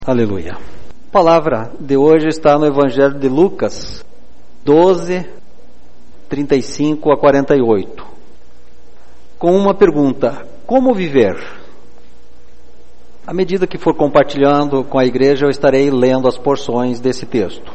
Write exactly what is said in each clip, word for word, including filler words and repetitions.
Aleluia. A palavra de hoje está no Evangelho de Lucas doze, trinta e cinco a quarenta e oito, com uma pergunta: como viver? À medida que for compartilhando com a igreja, eu estarei lendo as porções desse texto.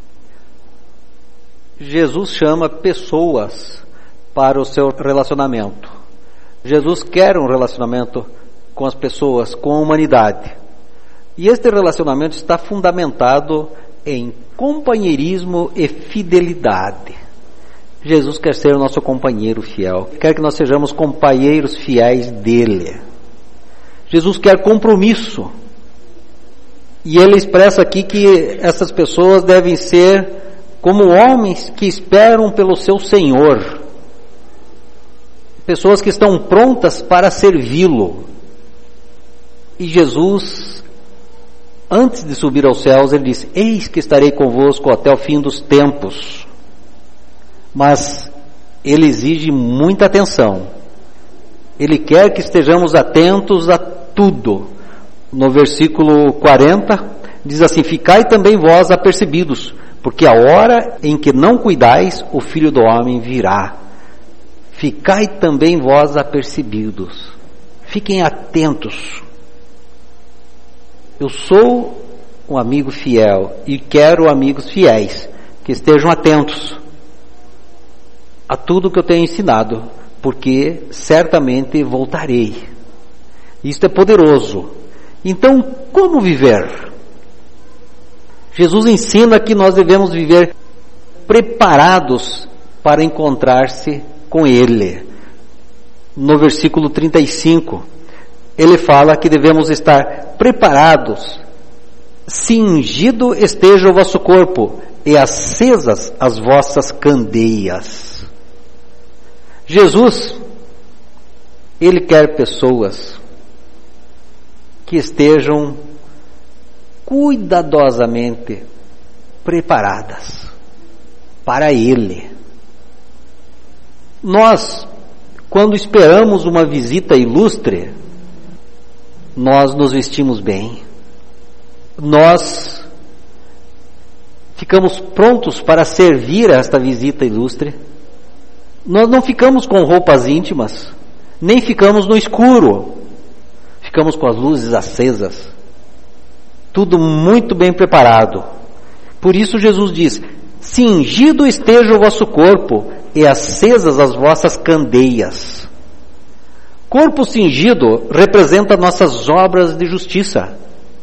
Jesus chama pessoas para o seu relacionamento. Jesus quer um relacionamento com as pessoas, com a humanidade. E este relacionamento está fundamentado em companheirismo e fidelidade. Jesus quer ser o nosso companheiro fiel, quer que nós sejamos companheiros fiéis dele. Jesus quer compromisso. E ele expressa aqui que essas pessoas devem ser como homens que esperam pelo seu Senhor. Pessoas que estão prontas para servi-lo. E Jesus, antes de subir aos céus, ele diz: eis que estarei convosco até o fim dos tempos. Mas ele exige muita atenção. Ele quer que estejamos atentos a tudo. No versículo quarenta, diz assim: ficai também vós apercebidos, porque a hora em que não cuidais, o Filho do Homem virá. Ficai também vós apercebidos. Fiquem atentos. Eu sou um amigo fiel e quero amigos fiéis que estejam atentos a tudo que eu tenho ensinado, porque certamente voltarei. Isto é poderoso. Então, como viver? Jesus ensina que nós devemos viver preparados para encontrar-se com Ele. No versículo trinta e cinco, ele fala que devemos estar preparados, cingido esteja o vosso corpo e acesas as vossas candeias. Jesus, ele quer pessoas que estejam cuidadosamente preparadas para Ele. Nós, quando esperamos uma visita ilustre, nós nos vestimos bem, nós ficamos prontos para servir a esta visita ilustre. Nós não ficamos com roupas íntimas, nem ficamos no escuro, ficamos com as luzes acesas, tudo muito bem preparado. Por isso Jesus diz: cingido esteja o vosso corpo e acesas as vossas candeias. Corpo cingido representa nossas obras de justiça.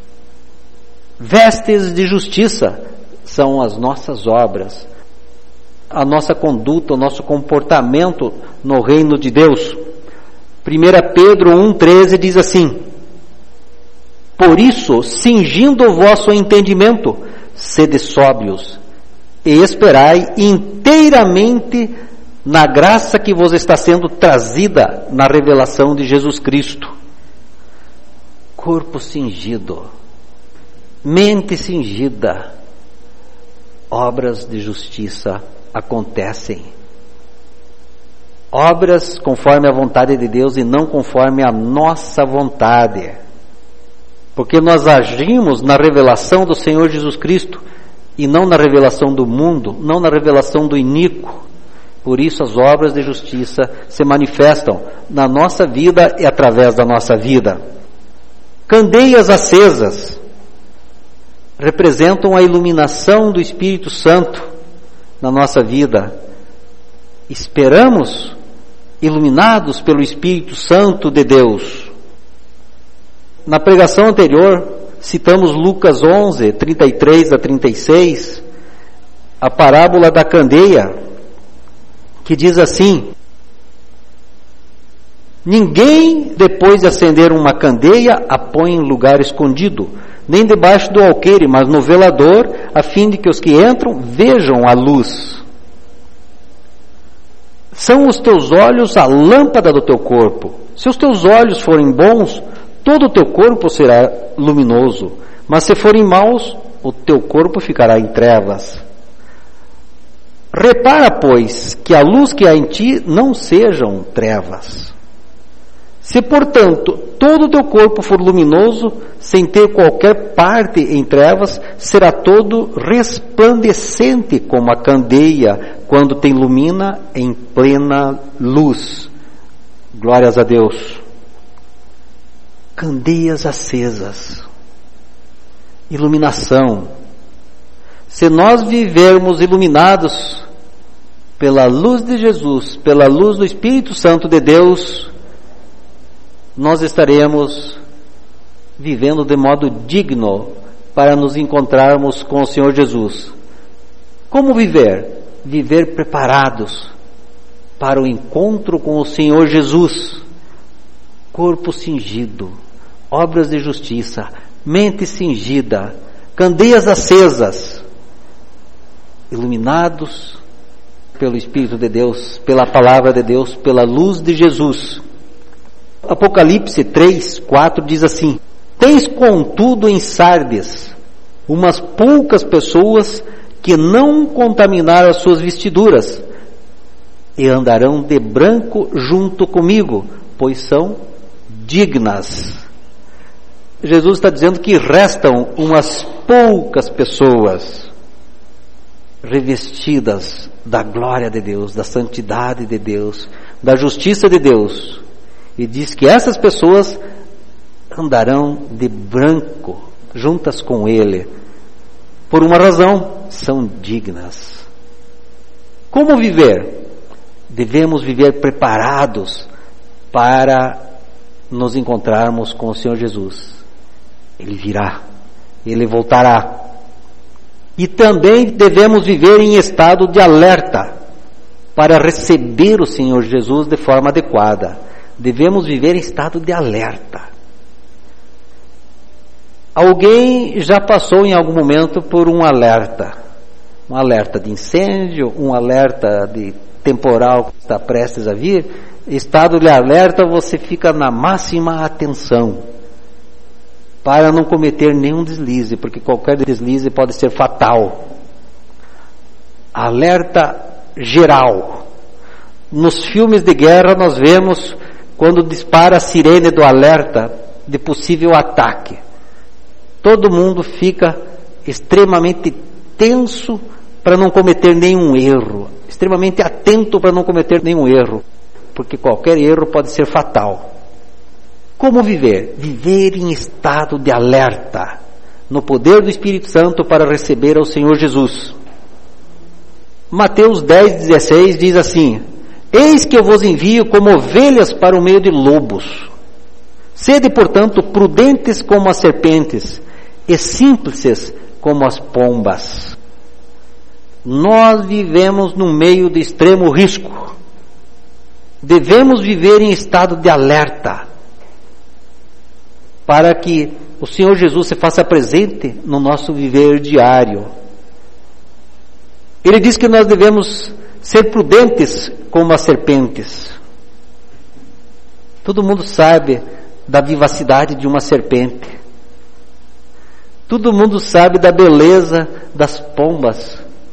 Vestes de justiça são as nossas obras, a nossa conduta, o nosso comportamento no reino de Deus. primeira Pedro um, treze diz assim: por isso, cingindo o vosso entendimento, sede sóbrios e esperai inteiramente na graça que vos está sendo trazida na revelação de Jesus Cristo. Corpo cingido, mente cingida, obras de justiça acontecem. Obras conforme a vontade de Deus e não conforme a nossa vontade. Porque nós agimos na revelação do Senhor Jesus Cristo e não na revelação do mundo, não na revelação do iníquo. Por isso as obras de justiça se manifestam na nossa vida e através da nossa vida. Candeias acesas representam a iluminação do Espírito Santo na nossa vida. Esperamos iluminados pelo Espírito Santo de Deus. Na pregação anterior, citamos Lucas onze, trinta e três a trinta e seis, a parábola da candeia, que diz assim: ninguém, depois de acender uma candeia, a põe em lugar escondido, nem debaixo do alqueire, mas no velador, a fim de que os que entram vejam a luz. São os teus olhos a lâmpada do teu corpo. Se os teus olhos forem bons, todo o teu corpo será luminoso, mas se forem maus, o teu corpo ficará em trevas. Repara, pois, que a luz que há em ti não sejam trevas. Se, portanto, todo o teu corpo for luminoso, sem ter qualquer parte em trevas, será todo resplandecente como a candeia, quando te ilumina em plena luz. Glórias a Deus. Candeias acesas. Iluminação. Se nós vivermos iluminados pela luz de Jesus, pela luz do Espírito Santo de Deus, nós estaremos vivendo de modo digno para nos encontrarmos com o Senhor Jesus. Como viver? Viver preparados para o encontro com o Senhor Jesus. Corpo cingido, obras de justiça, mente cingida, candeias acesas, iluminados pelo Espírito de Deus, pela palavra de Deus, pela luz de Jesus. Apocalipse três, quatro diz assim: tens contudo em Sardes umas poucas pessoas que não contaminaram as suas vestiduras e andarão de branco junto comigo, pois são dignas. Jesus está dizendo que restam umas poucas pessoas revestidas da glória de Deus, da santidade de Deus, da justiça de Deus. E diz que essas pessoas andarão de branco, juntas com Ele. Por uma razão, são dignas. Como viver? Devemos viver preparados para nos encontrarmos com o Senhor Jesus. Ele virá, Ele voltará. E também devemos viver em estado de alerta para receber o Senhor Jesus de forma adequada. Devemos viver em estado de alerta. Alguém já passou em algum momento por um alerta, um alerta de incêndio, um alerta de temporal que está prestes a vir. Estado de alerta, você fica na máxima atenção para não cometer nenhum deslize, porque qualquer deslize pode ser fatal. Alerta geral. Nos filmes de guerra nós vemos quando dispara a sirene do alerta de possível ataque. Todo mundo fica extremamente tenso para não cometer nenhum erro, extremamente atento para não cometer nenhum erro, porque qualquer erro pode ser fatal. Como viver? Viver em estado de alerta, no poder do Espírito Santo para receber ao Senhor Jesus. Mateus dez, dezesseis diz assim: eis que eu vos envio como ovelhas para o meio de lobos. Sede, portanto, prudentes como as serpentes e simples como as pombas. Nós vivemos no meio de extremo risco. Devemos viver em estado de alerta para que o Senhor Jesus se faça presente no nosso viver diário. Ele diz que nós devemos ser prudentes como as serpentes. Todo mundo sabe da vivacidade de uma serpente. Todo mundo sabe da beleza das pombas.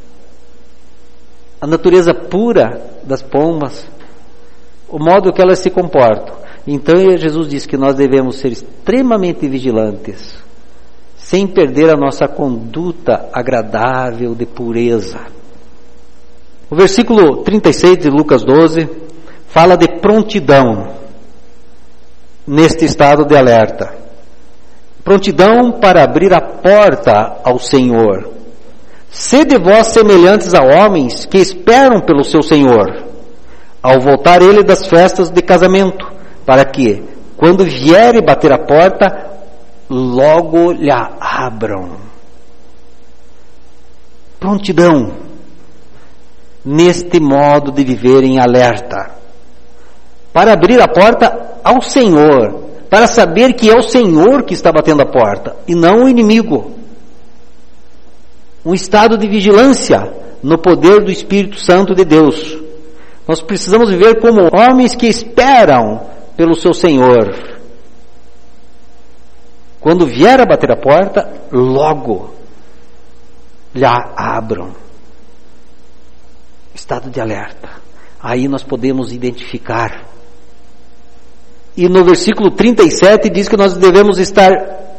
A natureza pura das pombas. O modo que elas se comportam. Então Jesus diz que nós devemos ser extremamente vigilantes, sem perder a nossa conduta agradável de pureza. O versículo trinta e seis de Lucas doze fala de prontidão neste estado de alerta. Prontidão para abrir a porta ao Senhor. Sede vós semelhantes a homens que esperam pelo seu Senhor, ao voltar ele das festas de casamento, para que, quando vier e bater a porta, logo lhe abram. Prontidão neste modo de viver em alerta, para abrir a porta ao Senhor, para saber que é o Senhor que está batendo a porta e não o inimigo. Um estado de vigilância no poder do Espírito Santo de Deus. Nós precisamos viver como homens que esperam pelo seu Senhor. Quando vier a bater a porta, logo lhe abram. Estado de alerta. Aí nós podemos identificar E no versículo trinta e sete diz que nós devemos estar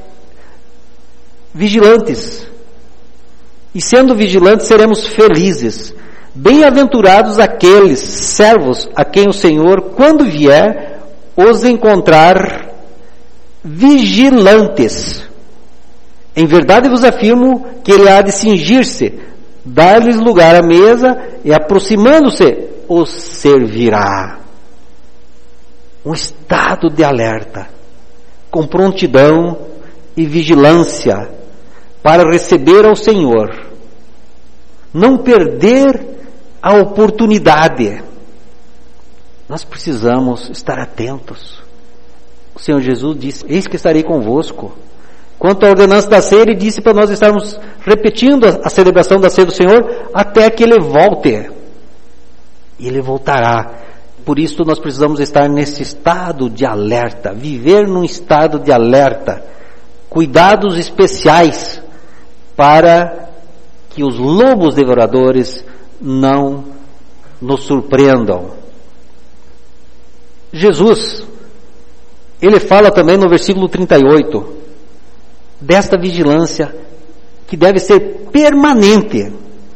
vigilantes. E sendo vigilantes, seremos felizes. Bem-aventurados aqueles servos a quem o Senhor, quando vier, os encontrar vigilantes. Em verdade vos afirmo que ele há de cingir-se, dar-lhes lugar à mesa e, aproximando-se, os servirá. Um estado de alerta, com prontidão e vigilância para receber ao Senhor. Não perder a oportunidade. Nós precisamos estar atentos. O Senhor Jesus disse: eis que estarei convosco. Quanto à ordenança da ceia, ele disse para nós estarmos repetindo a celebração da ceia do Senhor até que ele volte. E ele voltará. Por isso nós precisamos estar nesse estado de alerta, viver num estado de alerta, cuidados especiais para que os lobos devoradores não nos surpreendam. Jesus, ele fala também no versículo trinta e oito, desta vigilância que deve ser permanente.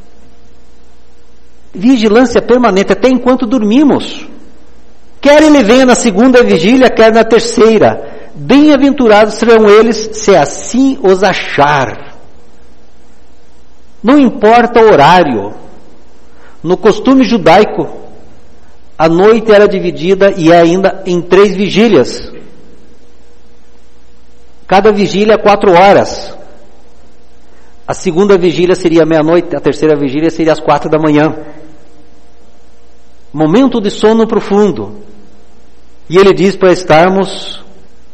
Vigilância permanente até enquanto dormimos. Quer ele venha na segunda vigília, quer na terceira. Bem-aventurados serão eles, se assim os achar. Não importa o horário. No costume judaico, a noite era dividida e é ainda em três vigílias. Cada vigília quatro horas. A segunda vigília seria meia-noite, a terceira vigília seria às quatro da manhã. Momento de sono profundo. E ele diz para estarmos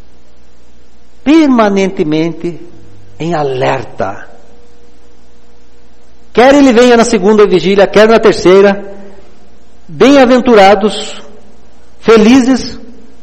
permanentemente em alerta. Quer ele venha na segunda vigília, quer na terceira, bem-aventurados, felizes,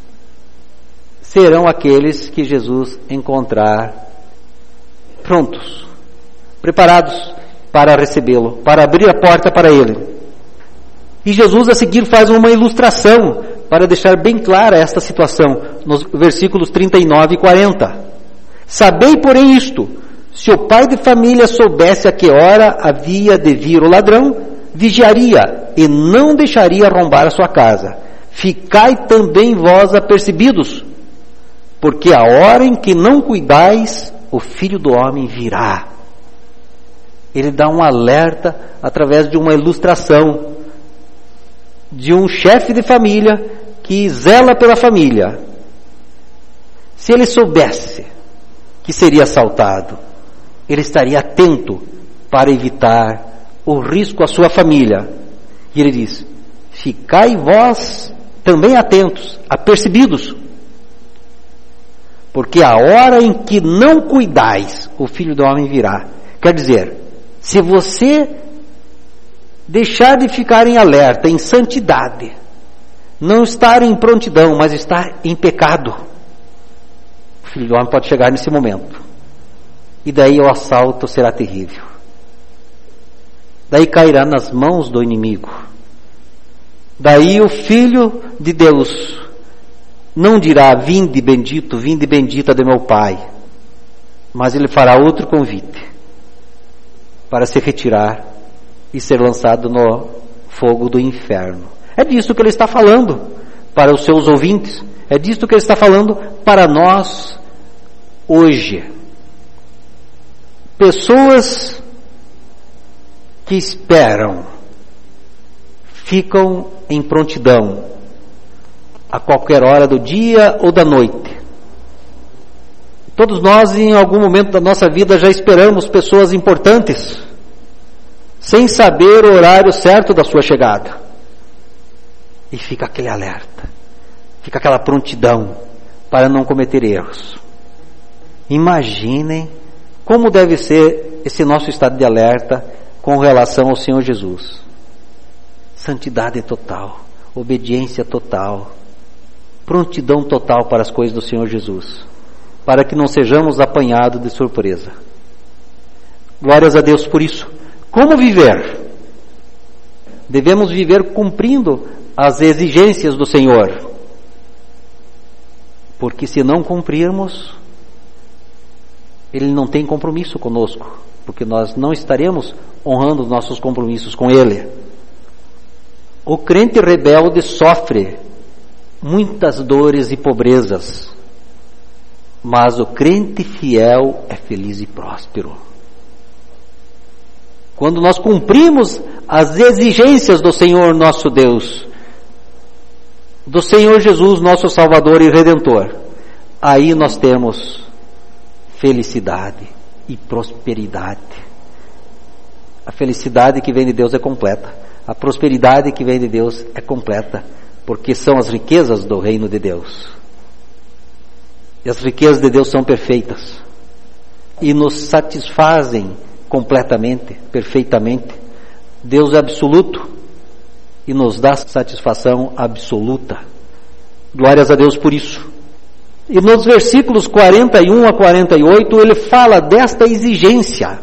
serão aqueles que Jesus encontrar prontos, preparados para recebê-lo, para abrir a porta para ele. E Jesus a seguir faz uma ilustração para deixar bem clara esta situação, nos versículos trinta e nove e quarenta. Sabei, porém, isto: se o pai de família soubesse a que hora havia de vir o ladrão, vigiaria e não deixaria arrombar a sua casa. Ficai também vós apercebidos, porque a hora em que não cuidais, o Filho do Homem virá. Ele dá um alerta através de uma ilustração de um chefe de família que zela pela família. Se ele soubesse que seria assaltado, ele estaria atento para evitar o risco à sua família. E ele diz: ficai vós também atentos, apercebidos, porque a hora em que não cuidais, o Filho do Homem virá. Quer dizer, se você deixar de ficar em alerta, em santidade, não estar em prontidão, mas estar em pecado, o Filho do Homem pode chegar nesse momento. E daí o assalto será terrível. Daí cairá nas mãos do inimigo. Daí o Filho de Deus não dirá: vinde bendito, vinde bendita de meu Pai. Mas ele fará outro convite para se retirar e ser lançado no fogo do inferno. É disso que ele está falando para os seus ouvintes. É disso que ele está falando para nós hoje. Pessoas que esperam, ficam em prontidão a qualquer hora do dia ou da noite. Todos nós, em algum momento da nossa vida, já esperamos pessoas importantes, sem saber o horário certo da sua chegada. E fica aquele alerta, fica aquela prontidão para não cometer erros. Imaginem como deve ser esse nosso estado de alerta com relação ao Senhor Jesus. Santidade total, obediência total, prontidão total para as coisas do Senhor Jesus, para que não sejamos apanhados de surpresa. Glórias a Deus por isso. Como viver? Devemos viver cumprindo as exigências do Senhor. Porque se não cumprirmos, Ele não tem compromisso conosco, porque nós não estaremos honrando os nossos compromissos com Ele. O crente rebelde sofre muitas dores e pobrezas, mas o crente fiel é feliz e próspero. Quando nós cumprimos as exigências do Senhor nosso Deus, do Senhor Jesus, nosso Salvador e Redentor, aí nós temos felicidade e prosperidade. A felicidade que vem de Deus é completa. A prosperidade que vem de Deus é completa, porque são as riquezas do reino de Deus. E as riquezas de Deus são perfeitas e nos satisfazem completamente, perfeitamente. Deus é absoluto e nos dá satisfação absoluta. Glórias a Deus por isso. E nos versículos quarenta e um a quarenta e oito, ele fala desta exigência.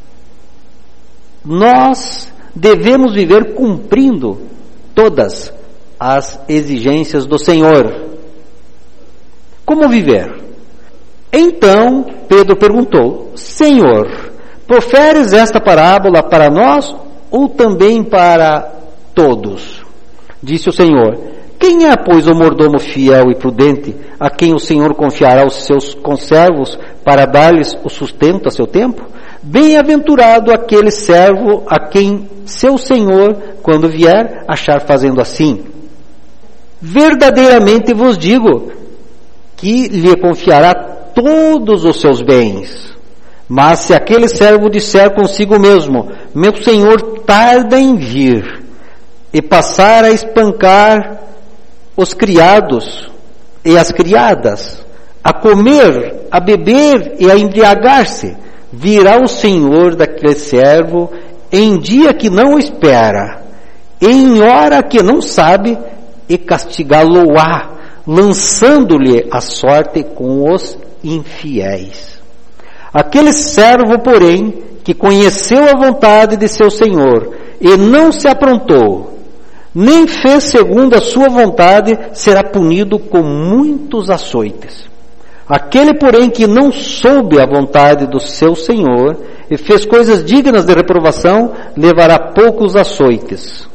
Nós devemos viver cumprindo todas as exigências do Senhor. Como viver? Então Pedro perguntou: Senhor, proferes esta parábola para nós ou também para todos? Disse o Senhor: quem é, pois, o mordomo fiel e prudente, a quem o Senhor confiará os seus conservos para dar-lhes o sustento a seu tempo? Bem-aventurado aquele servo a quem seu Senhor, quando vier, achar fazendo assim. Verdadeiramente vos digo que lhe confiará todos os seus bens. Mas se aquele servo disser consigo mesmo: meu Senhor tarda em vir, e passar a espancar os criados e as criadas, a comer, a beber e a embriagar-se, virá o Senhor daquele servo em dia que não o espera, em hora que não sabe, e castigá-lo-á, lançando-lhe a sorte com os infiéis. Aquele servo, porém, que conheceu a vontade de seu Senhor e não se aprontou, nem fez segundo a sua vontade, será punido com muitos açoites. Aquele, porém, que não soube a vontade do seu Senhor e fez coisas dignas de reprovação, levará poucos açoites.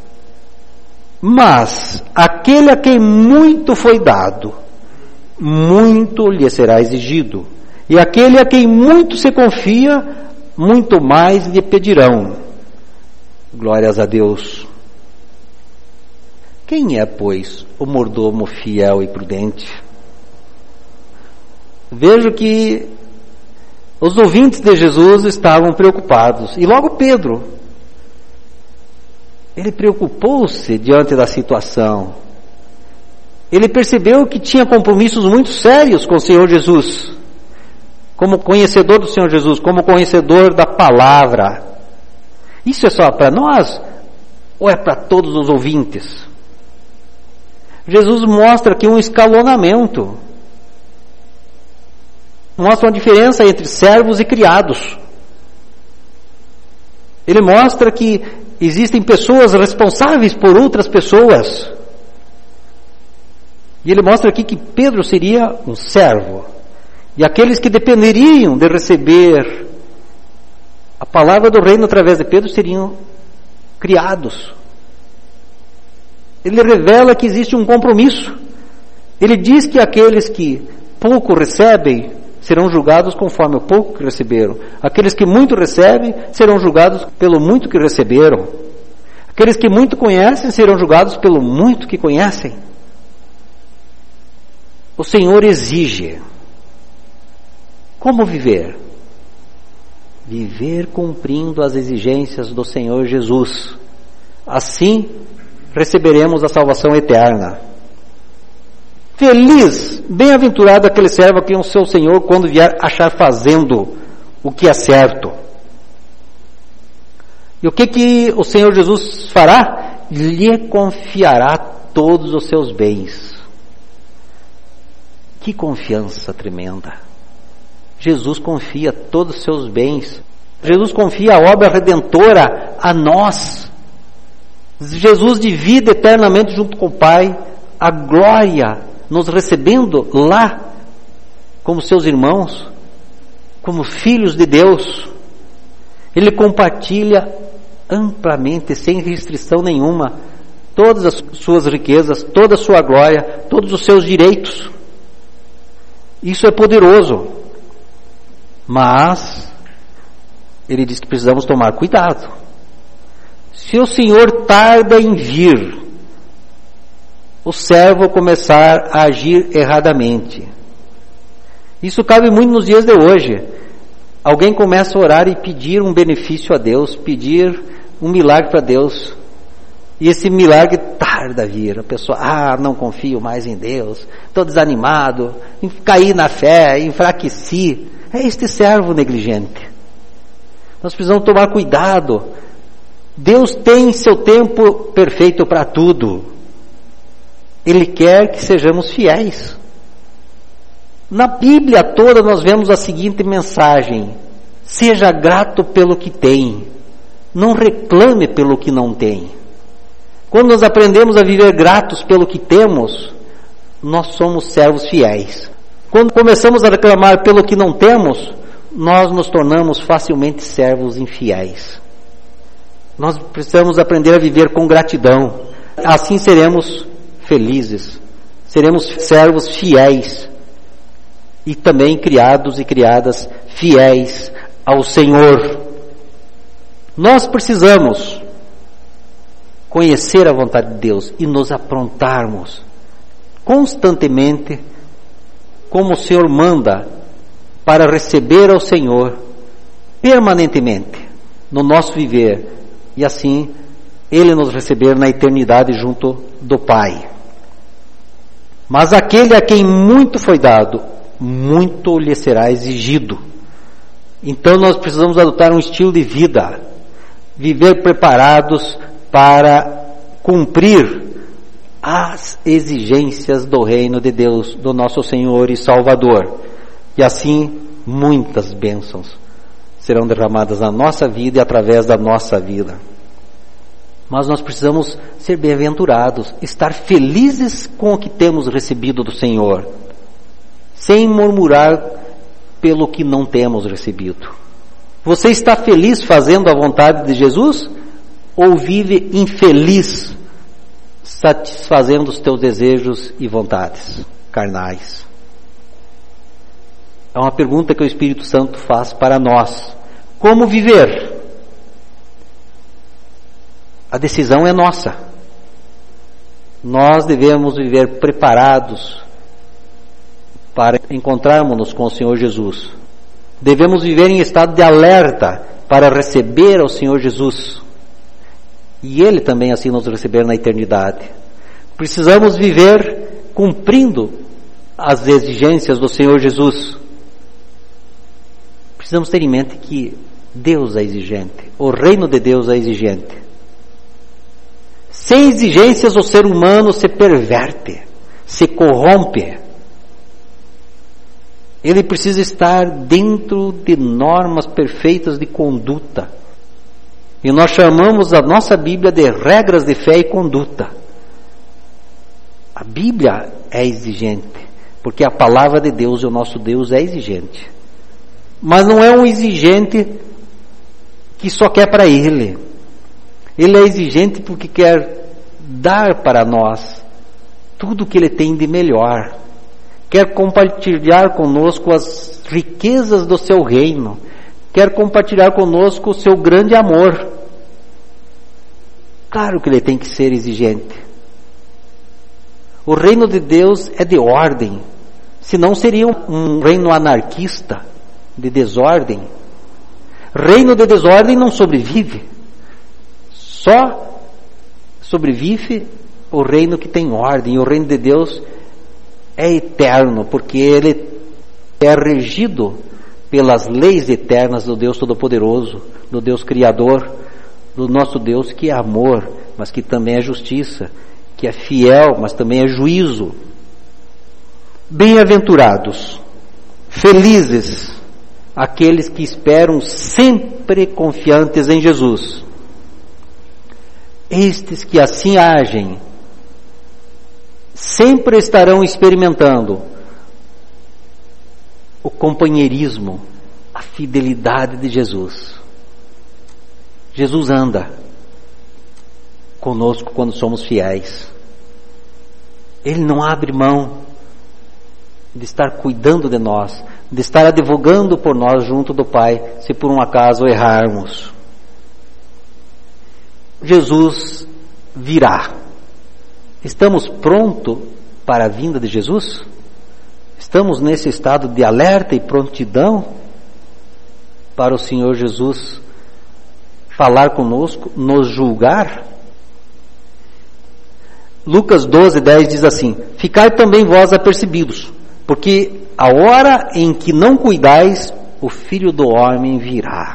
Mas aquele a quem muito foi dado, muito lhe será exigido. E aquele a quem muito se confia, muito mais lhe pedirão. Glórias a Deus. Quem é, pois, o mordomo fiel e prudente? Vejo que os ouvintes de Jesus estavam preocupados. E logo Pedro, ele preocupou-se diante da situação. Ele percebeu que tinha compromissos muito sérios com o Senhor Jesus. Como conhecedor do Senhor Jesus, como conhecedor da palavra. Isso é só para nós ou é para todos os ouvintes? Jesus mostra aqui um escalonamento. Mostra uma diferença entre servos e criados. Ele mostra que existem pessoas responsáveis por outras pessoas. E ele mostra aqui que Pedro seria um servo. E aqueles que dependeriam de receber a palavra do reino através de Pedro seriam criados. Ele revela que existe um compromisso. Ele diz que aqueles que pouco recebem serão julgados conforme o pouco que receberam. Aqueles que muito recebem serão julgados pelo muito que receberam. Aqueles que muito conhecem serão julgados pelo muito que conhecem. O Senhor exige. Como viver? Viver cumprindo as exigências do Senhor Jesus. Assim, receberemos a salvação eterna. Feliz, bem-aventurado aquele servo a quem o seu Senhor, quando vier, achar fazendo o que é certo. E o que que o Senhor Jesus fará? Lhe confiará todos os seus bens. Que confiança tremenda! Jesus confia todos os seus bens. Jesus confia a obra redentora a nós. Jesus divide eternamente junto com o Pai a glória, nos recebendo lá como seus irmãos, como filhos de Deus. Ele compartilha amplamente, sem restrição nenhuma, todas as suas riquezas, toda a sua glória, todos os seus direitos. Isso é poderoso. Mas ele diz que precisamos tomar cuidado. Se o Senhor tarda em vir, o servo começar a agir erradamente. Isso cabe muito nos dias de hoje. Alguém começa a orar e pedir um benefício a Deus, pedir um milagre para Deus. E esse milagre tarda a vir. A pessoa, ah, não confio mais em Deus, estou desanimado, caí na fé, enfraqueci. É este servo negligente. Nós precisamos tomar cuidado. Deus tem seu tempo perfeito para tudo. Ele quer que sejamos fiéis. Na Bíblia toda nós vemos a seguinte mensagem: seja grato pelo que tem, não reclame pelo que não tem. Quando nós aprendemos a viver gratos pelo que temos, nós somos servos fiéis. Quando começamos a reclamar pelo que não temos, nós nos tornamos facilmente servos infiéis. Nós precisamos aprender a viver com gratidão. Assim seremos felizes, seremos servos fiéis e também criados e criadas fiéis ao Senhor. Nós precisamos conhecer a vontade de Deus e nos aprontarmos constantemente como o Senhor manda para receber ao Senhor permanentemente no nosso viver e assim Ele nos receber na eternidade junto do Pai. Mas aquele a quem muito foi dado, muito lhe será exigido. Então nós precisamos adotar um estilo de vida, viver preparados para cumprir as exigências do reino de Deus, do nosso Senhor e Salvador. E assim muitas bênçãos serão derramadas na nossa vida e através da nossa vida. Mas nós precisamos ser bem-aventurados, estar felizes com o que temos recebido do Senhor, sem murmurar pelo que não temos recebido. Você está feliz fazendo a vontade de Jesus? Ou vive infeliz, satisfazendo os teus desejos e vontades carnais? É uma pergunta que o Espírito Santo faz para nós. Como viver? A decisão é nossa. Nós devemos viver preparados para encontrarmos-nos com o Senhor Jesus. Devemos viver em estado de alerta para receber ao Senhor Jesus. E Ele também assim nos receber na eternidade. Precisamos viver cumprindo as exigências do Senhor Jesus. Precisamos ter em mente que Deus é exigente. O reino de Deus é exigente. Sem exigências o ser humano se perverte, se corrompe. Ele precisa estar dentro de normas perfeitas de conduta. E nós chamamos a nossa Bíblia de regras de fé e conduta. A Bíblia é exigente, porque a palavra de Deus e o nosso Deus é exigente. Mas não é um exigente que só quer para Ele. Ele é exigente porque quer dar para nós tudo o que Ele tem de melhor. Quer compartilhar conosco as riquezas do seu reino. Quer compartilhar conosco o seu grande amor. Claro que Ele tem que ser exigente. O reino de Deus é de ordem. Senão seria um reino anarquista, de desordem. Reino de desordem não sobrevive. Só sobrevive o reino que tem ordem. E o reino de Deus é eterno, porque ele é regido pelas leis eternas do Deus Todo-Poderoso, do Deus Criador, do nosso Deus que é amor, mas que também é justiça, que é fiel, mas também é juízo. Bem-aventurados, felizes, aqueles que esperam sempre confiantes em Jesus. Estes que assim agem, sempre estarão experimentando o companheirismo, a fidelidade de Jesus. Jesus anda conosco quando somos fiéis. Ele não abre mão de estar cuidando de nós, de estar advogando por nós junto do Pai, se por um acaso errarmos. Jesus virá. Estamos prontos para a vinda de Jesus? Estamos nesse estado de alerta e prontidão para o Senhor Jesus falar conosco, nos julgar? Lucas doze, dez diz assim: ficai também vós apercebidos, porque a hora em que não cuidais, o Filho do Homem virá.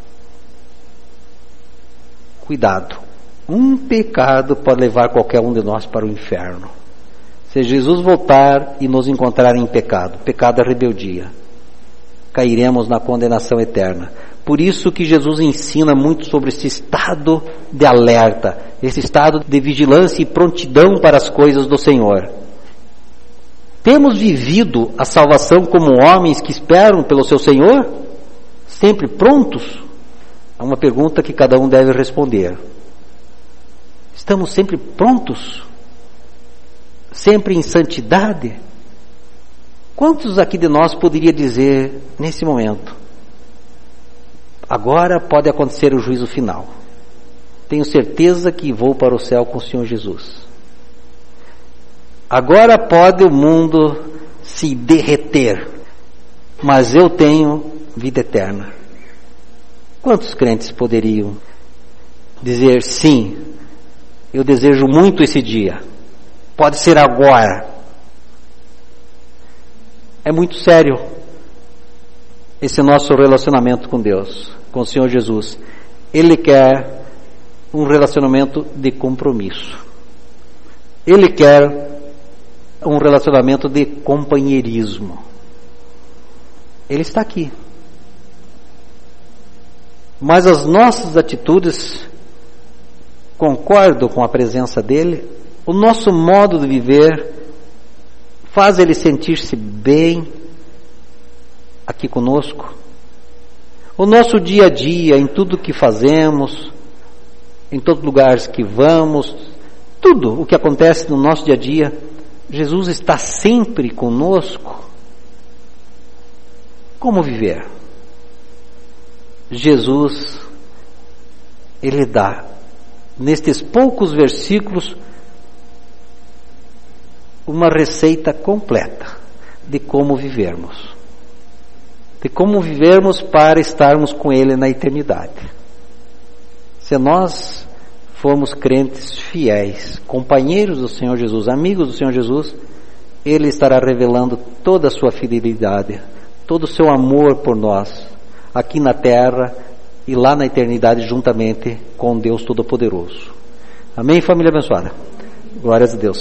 Cuidado, um pecado pode levar qualquer um de nós para o inferno. Se Jesus voltar e nos encontrar em pecado, pecado é rebeldia, cairemos na condenação eterna. Por isso que Jesus ensina muito sobre esse estado de alerta, esse estado de vigilância e prontidão para as coisas do Senhor. Temos vivido a salvação como homens que esperam pelo seu Senhor? Sempre prontos? É uma pergunta que cada um deve responder. Estamos sempre prontos? Sempre em santidade? Quantos aqui de nós poderia dizer nesse momento: agora pode acontecer o juízo final, tenho certeza que vou para o céu com o Senhor Jesus, agora pode o mundo se derreter, mas eu tenho vida eterna? Quantos crentes poderiam dizer: sim, eu desejo muito esse dia, pode ser agora? É muito sério esse nosso relacionamento com Deus, com o Senhor Jesus. Ele quer um relacionamento de compromisso. Ele quer um relacionamento de companheirismo. Ele está aqui. Mas as nossas atitudes concordam com a presença dele? O nosso modo de viver faz ele sentir-se bem aqui conosco? O nosso dia a dia, em tudo que fazemos, em todos os lugares que vamos, tudo o que acontece no nosso dia a dia, Jesus está sempre conosco? Como viver? Jesus, Ele dá, nestes poucos versículos, uma receita completa de como vivermos. De como vivermos para estarmos com Ele na eternidade. Se nós formos crentes fiéis, companheiros do Senhor Jesus, amigos do Senhor Jesus, Ele estará revelando toda a sua fidelidade, todo o seu amor por nós, aqui na terra e lá na eternidade, juntamente com Deus Todo-Poderoso. Amém, família abençoada? Glórias a Deus.